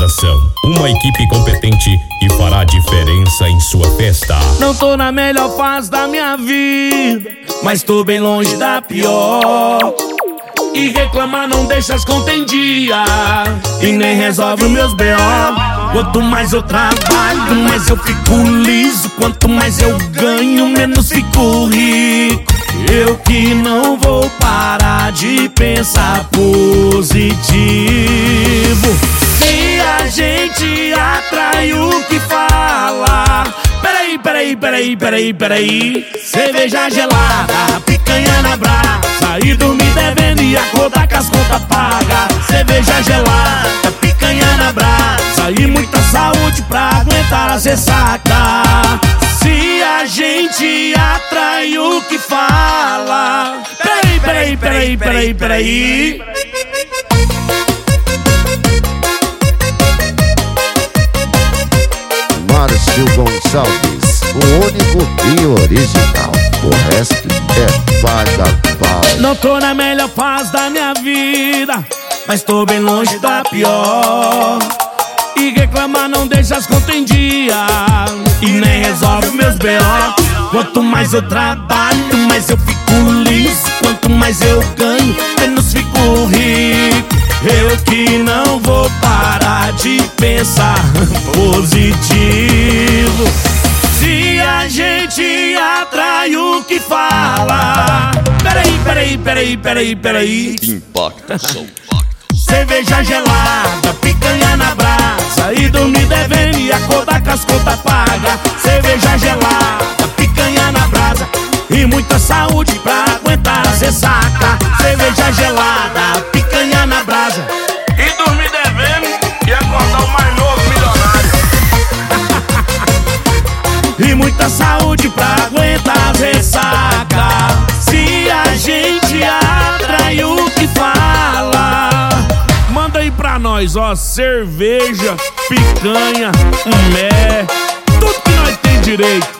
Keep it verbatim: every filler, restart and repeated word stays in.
Organização, uma equipe competente que fará diferença em sua festa. Não tô na melhor fase da minha vida, mas tô bem longe da pior. E reclamar não deixa as contas em dia, e nem resolve os meus B O. Quanto mais eu trabalho, mais eu fico liso. Quanto mais eu ganho, menos fico rico. Eu que não vou parar de pensar positivo. Se a gente atrai o que fala. Peraí, peraí, peraí, peraí, peraí. Cerveja gelada, picanha na brasa, e dormir devendo e acordar com as contas pagas. Cerveja gelada, picanha na brasa, e muita saúde pra aguentar as ressaca. Se a gente atrai o que fala. Peraí, peraí, peraí, peraí, peraí. Márcio Gonçalves, o único e original. O resto é paga-pau. Não tô na melhor fase da minha vida, mas tô bem longe da pior. E reclamar não deixa as contas em dia, e nem resolve meus B O. Quanto mais eu trabalho, mais eu fico liso. Quanto mais eu ganho, menos fico rico. Eu que não vou parar de pensar positivo. Se a gente atrai o que fala. Peraí, peraí, peraí, peraí, peraí. Impacto Som. Cerveja gelada, picanha na brasa, e dormir devendo e acordar com as contas pagas. Cerveja gelada, picanha na brasa, e muita saúde pra aguentar as ressaca. Cerveja gelada, picanha na brasa, E dormir devendo e acordar o mais novo milionário. e muita saúde pra aguentar as ressaca. Se a gente atrai o que fala. Manda aí pra nós, ó, cerveja, picanha, mé, tudo que nós tem direito.